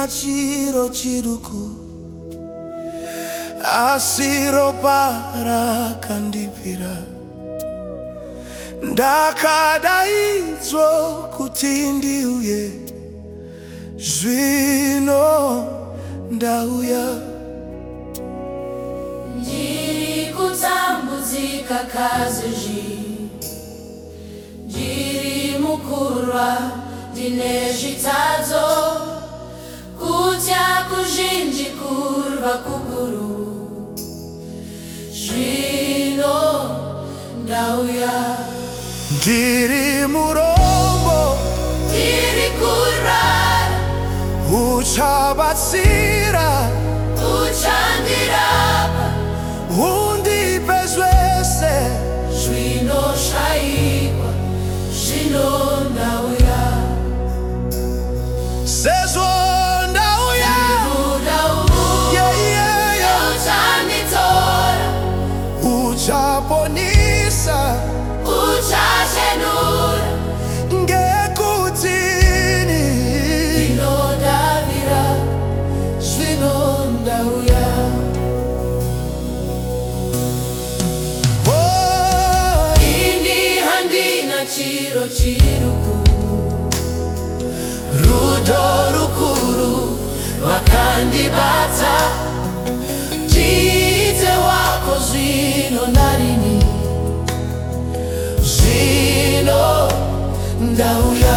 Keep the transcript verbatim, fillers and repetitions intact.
chiro chiruku asiro para kandipira ndakadaidzwo kuti ndiuye zvino ndauya ndiri kutambudzika kazizvi ndiri mukurwa ndine zvitadzo kutya kuzhinji kurva kukuru zvino ndauya ndiri murombo ndiri kurara uchabatsira uchandirapa undipe zvese zvinoshayikwa zvino ndauya sezvo ndauya ndauya yeah, yeah, yeah. uchanditora uchaponisa uchachenura ngekutini ndinodavira zvino ndauya oh. ini handina chiro chiruku rudo rukuru rwakandibata ndiite wako zvino narini zvino ndauya